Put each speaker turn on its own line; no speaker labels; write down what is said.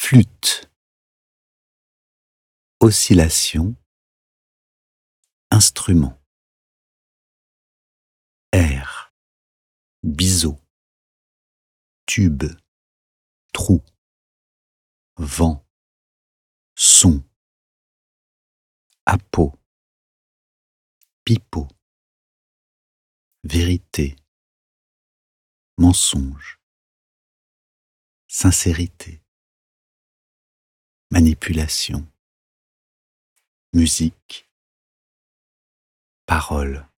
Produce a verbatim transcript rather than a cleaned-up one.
flûte, oscillation, instrument, air, biseau, tube, trou, vent, son, appôt, pipeau, vérité, mensonge, sincérité, manipulation, musique, parole.